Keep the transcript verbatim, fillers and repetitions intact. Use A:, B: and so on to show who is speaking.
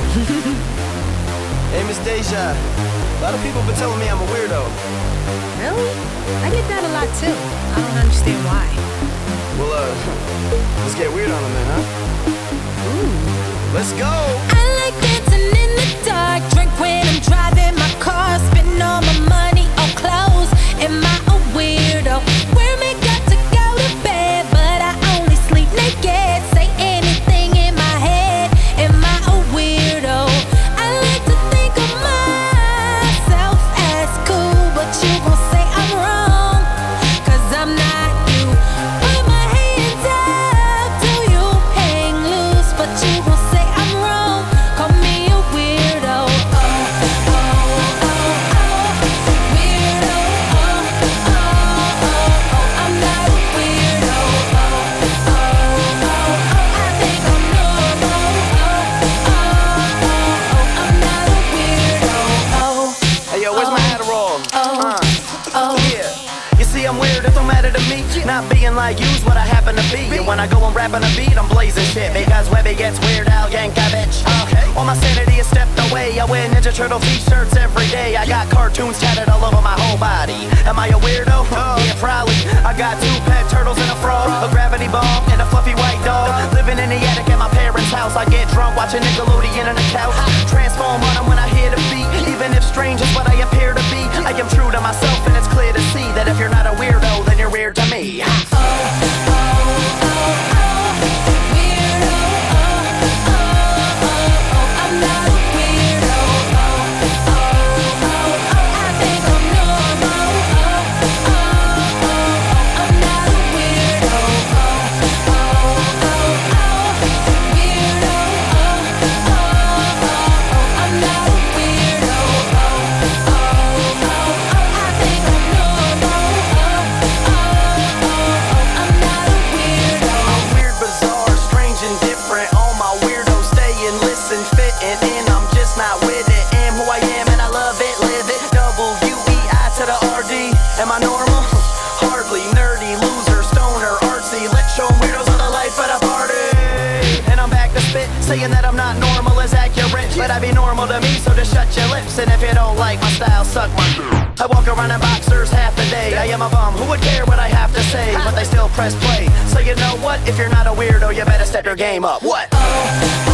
A: Hey, Miss Deja. A lot of people been telling me I'm a weirdo.
B: Really? I get that a lot too. I don't understand why.
A: Well, uh, let's get weird on them then, huh?
B: Ooh.
A: Let's go!
C: I like dancing in the dark, drink when I'm driving my car, spend all my money on clothes. Am I a weirdo? Wear makeup to go to bed, but I only sleep naked. Say anything in my head. Am I a weirdo? I like to think of myself as cool, but you gon' say I'm wrong, cause I'm not you. Put my hands up, do you hang loose, but you gon' say I'm wrong. Call me a weirdo. Oh, oh, oh, oh, weirdo. Oh, oh, oh, oh, I'm not a weirdo. Oh, oh, oh, oh, I think I'm normal. Oh, oh, oh, oh, I'm not a weirdo. Oh,
A: Hey, yo, where's my Adderall?
C: oh,
A: Uh,
C: oh.
A: yeah. You see, I'm weird, it don't matter to me. Not being like you's what I happen to be. And when I go and rapping a beat, I'm blazing shit. Because Webby gets Weird Al Yankovic. Okay. All my sanity is stepped away. I wear Ninja Turtle t-shirts every day. I got cartoons tatted all over my whole body. Am I a weirdo? Yeah, probably. I got two pet turtles and a frog, a gravity ball, and a fluffy white dog. Living in the attic at my parents' house. I get drunk watching Nickelodeon on the couch. Transform on them when I hear the beat. Even if strange is what I appear to be, I am true to myself, and it's clear to see that if you're not a weirdo, then you're weird to me. Am I normal? Hardly. Nerdy, loser, stoner, artsy. Let's show weirdos of the life of the party. And I'm back to spit, saying that I'm not normal is accurate, but I be normal to me, so just shut your lips. And if you don't like my style, suck my dick. I walk around in boxers half the day. I am a bum, who would care what I have to say? But they still press play. So you know what? If you're not a weirdo, you better step your game up. What?